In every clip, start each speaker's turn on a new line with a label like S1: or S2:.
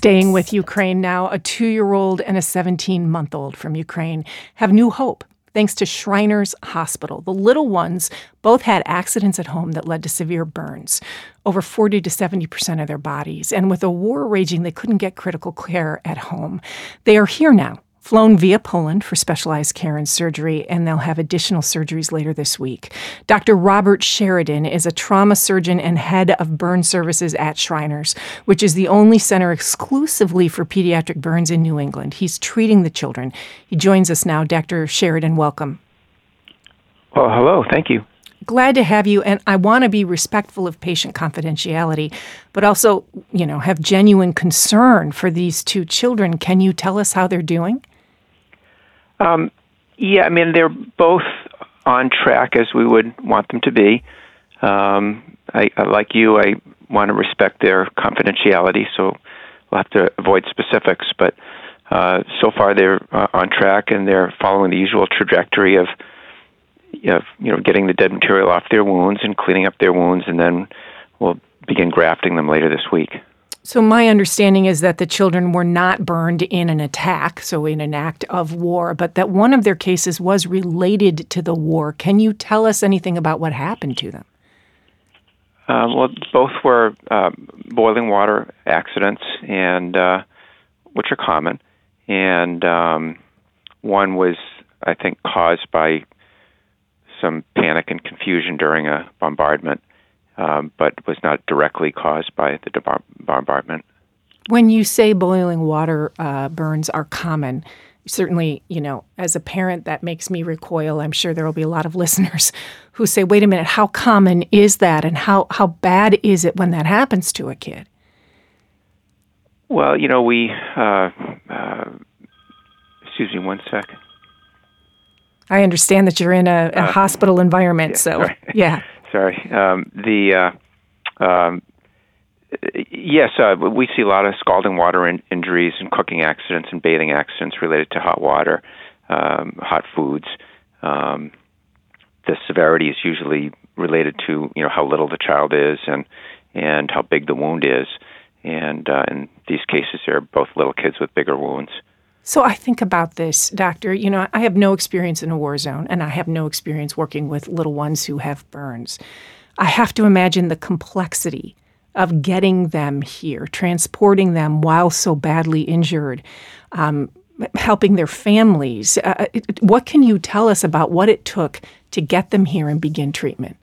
S1: Staying with Ukraine now, a 2-year-old and a 17-month-old from Ukraine have new hope thanks to Shriners Hospital. The little ones both had accidents at home that led to severe burns, over 40 to 70% of their bodies. And with a war raging, they couldn't get critical care at home. They are here now, flown via Poland for specialized care and surgery, and they'll have additional surgeries later this week. Dr. Robert Sheridan is a trauma surgeon and head of burn services at Shriners, which is the only center exclusively for pediatric burns in New England. He's treating the children. He joins us now. Dr. Sheridan, welcome.
S2: Well, hello. Thank you.
S1: Glad to have you, and I want to be respectful of patient confidentiality, but also, have genuine concern for these two children. Can you tell us how they're doing?
S2: Yeah, they're both on track as we would want them to be. I like you, I want to respect their confidentiality, so we'll have to avoid specifics. But so far, they're on track, and they're following the usual trajectory of getting the dead material off their wounds and cleaning up their wounds, and then we'll begin grafting them later this week.
S1: So my understanding is that the children were not burned in an attack, so in an act of war, but that one of their cases was related to the war. Can you tell us anything about what happened to them?
S2: Well, both were boiling water accidents, and which are common. And one was, I think, caused by some panic and confusion during a bombardment, but was not directly caused by the bombardment.
S1: When you say boiling water burns are common, certainly, as a parent, that makes me recoil. I'm sure there will be a lot of listeners who say, wait a minute, how common is that, and how bad is it when that happens to a kid?
S2: Well, we... excuse me one second.
S1: I understand that you're in a hospital environment,
S2: yeah,
S1: so,
S2: sorry.
S1: Yeah.
S2: Sorry. Yes, we see a lot of scalding water injuries and cooking accidents and bathing accidents related to hot water, hot foods. The severity is usually related to how little the child is and how big the wound is. And in these cases, they're both little kids with bigger wounds.
S1: So I think about this, Doctor. I have no experience in a war zone, and I have no experience working with little ones who have burns. I have to imagine the complexity of getting them here, transporting them while so badly injured, helping their families. What can you tell us about what it took to get them here and begin treatment?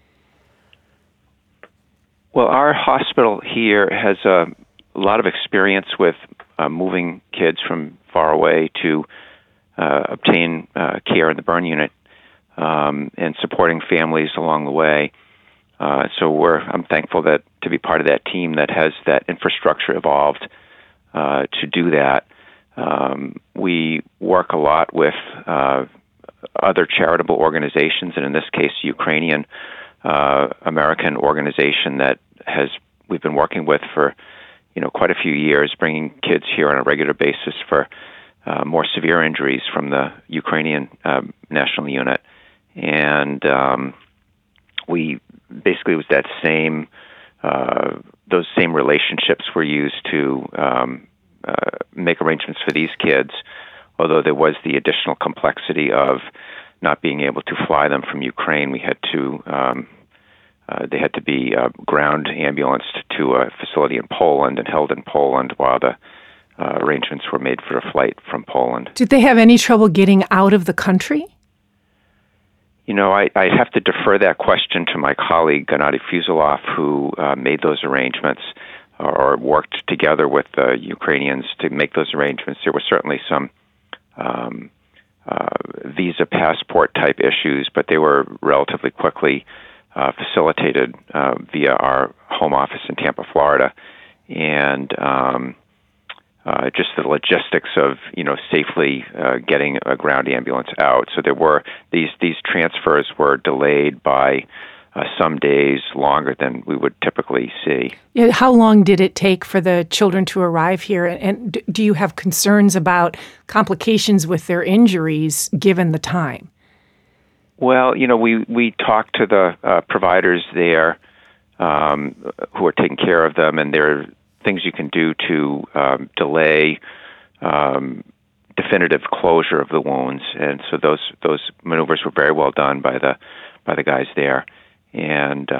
S2: Well, our hospital here has a lot of experience with moving kids from far away to obtain care in the burn unit and supporting families along the way. So I'm thankful to be part of that team that has that infrastructure evolved to do that. We work a lot with other charitable organizations, and in this case, Ukrainian American organization that we've been working with for quite a few years, bringing kids here on a regular basis for more severe injuries from the Ukrainian national unit. And we basically, it was that those same relationships were used to make arrangements for these kids, although there was the additional complexity of not being able to fly them from Ukraine. We had to they had to be ground ambulanced to a facility in Poland and held in Poland while the arrangements were made for a flight from Poland.
S1: Did they have any trouble getting out of the country?
S2: I have to defer that question to my colleague, Gennady Fuzilov, who made those arrangements or worked together with the Ukrainians to make those arrangements. There were certainly some visa passport type issues, but they were relatively quickly facilitated via our home office in Tampa, Florida, and just the logistics of safely getting a ground ambulance out. So there were these transfers were delayed by some days longer than we would typically see.
S1: Yeah, how long did it take for the children to arrive here? And do you have concerns about complications with their injuries given the time?
S2: Well, we talked to the providers there who are taking care of them, and they're things you can do to delay definitive closure of the wounds, and so those maneuvers were very well done by the guys there. And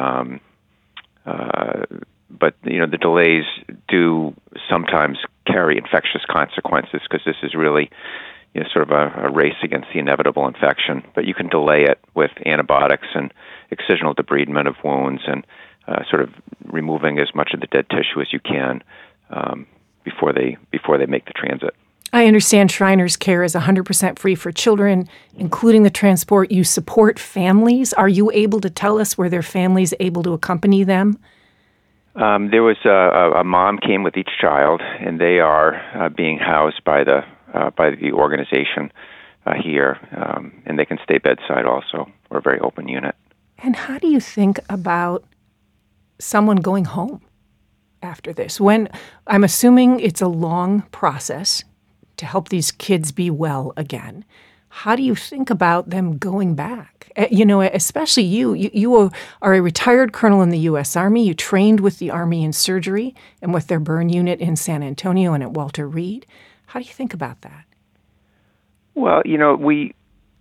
S2: but the delays do sometimes carry infectious consequences, because this is really sort of a race against the inevitable infection. But you can delay it with antibiotics and excisional debridement of wounds, and sort of removing as much of the dead tissue as you can before they make the transit.
S1: I understand Shriners Care is 100% free for children, including the transport. You support families. Are you able to tell us were their families able to accompany them?
S2: There was a mom came with each child, and they are being housed by the organization here, and they can stay bedside also. We're a very open unit.
S1: And how do you think about someone going home after this? When I'm assuming it's a long process to help these kids be well again. How do you think about them going back? Especially you are a retired colonel in the U.S. Army. You trained with the Army in surgery and with their burn unit in San Antonio and at Walter Reed. How do you think about that?
S2: Well, we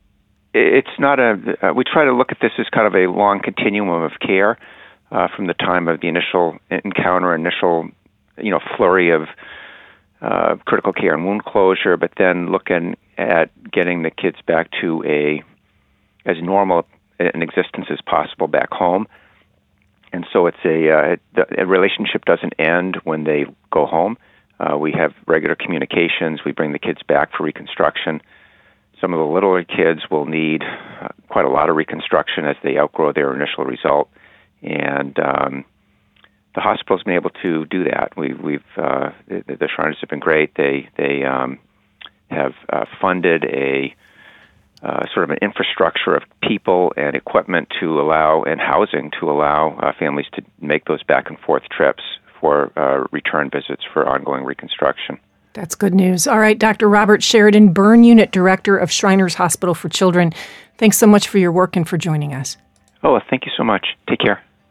S2: try to look at this as kind of a long continuum of care from the time of the initial encounter, flurry of critical care and wound closure, but then looking at getting the kids back to as normal an existence as possible back home. And so it's a relationship doesn't end when they go home. We have regular communications. We bring the kids back for reconstruction. Some of the littler kids will need quite a lot of reconstruction as they outgrow their initial result, and the hospital's been able to do that. The Shriners have been great. They have funded a sort of an infrastructure of people and equipment and housing to allow families to make those back and forth trips for return visits for ongoing reconstruction.
S1: That's good news. All right, Dr. Robert Sheridan, Burn Unit Director of Shriners Hospital for Children. Thanks so much for your work and for joining us.
S2: Oh, thank you so much. Take care.